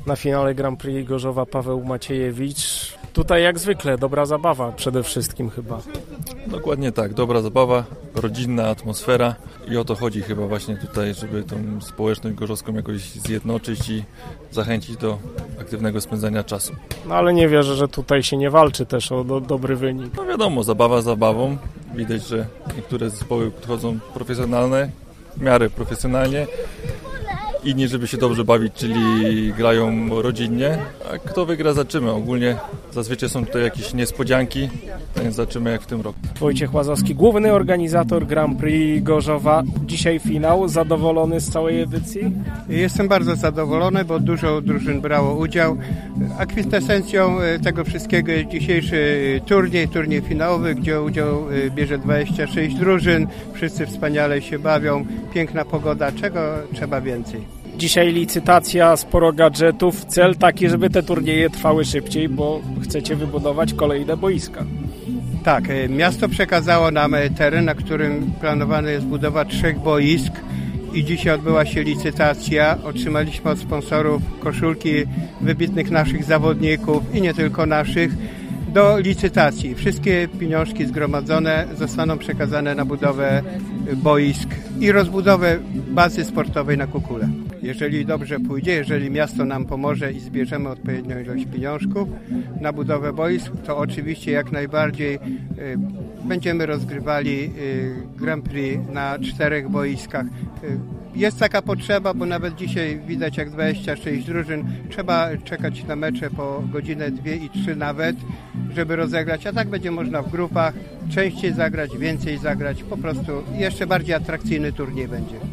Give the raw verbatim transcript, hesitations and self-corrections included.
Na finale Grand Prix Gorzowa Paweł Maciejewicz. Tutaj jak zwykle dobra zabawa przede wszystkim chyba. Dokładnie tak, dobra zabawa, rodzinna atmosfera i o to chodzi chyba właśnie tutaj, żeby tą społeczność gorzowską jakoś zjednoczyć i zachęcić do aktywnego spędzania czasu. No ale nie wierzę, że tutaj się nie walczy też o do, dobry wynik. No wiadomo, zabawa zabawą. Widać, że niektóre zespoły podchodzą profesjonalne, w miarę profesjonalnie. Inni, żeby się dobrze bawić, czyli grają rodzinnie. A kto wygra, zobaczymy. Ogólnie zazwyczaj są tutaj jakieś niespodzianki, więc zobaczymy jak w tym roku. Wojciech Łazowski, główny organizator Grand Prix Gorzowa. Dzisiaj finał. Zadowolony z całej edycji? Jestem bardzo zadowolony, bo dużo drużyn brało udział. A kwintesencją tego wszystkiego jest dzisiejszy turniej, turniej finałowy, gdzie udział bierze dwadzieścia sześć drużyn. Wszyscy wspaniale się bawią. Piękna pogoda. Czego trzeba więcej? Dzisiaj licytacja, sporo gadżetów. Cel taki, żeby te turnieje trwały szybciej, bo chcecie wybudować kolejne boiska. Tak, miasto przekazało nam teren, na którym planowana jest budowa trzech boisk i dzisiaj odbyła się licytacja. Otrzymaliśmy od sponsorów koszulki wybitnych naszych zawodników i nie tylko naszych do licytacji. Wszystkie pieniążki zgromadzone zostaną przekazane na budowę boisk i rozbudowę bazy sportowej na Kukule. Jeżeli dobrze pójdzie, jeżeli miasto nam pomoże i zbierzemy odpowiednią ilość pieniążków na budowę boisk, to oczywiście jak najbardziej y, będziemy rozgrywali y, Grand Prix na czterech boiskach. Y, jest taka potrzeba, bo nawet dzisiaj widać jak dwadzieścia sześć drużyn. Trzeba czekać na mecze po godzinę, dwie i trzy nawet, żeby rozegrać, a tak będzie można w grupach częściej zagrać, więcej zagrać, po prostu jeszcze bardziej atrakcyjny turniej będzie.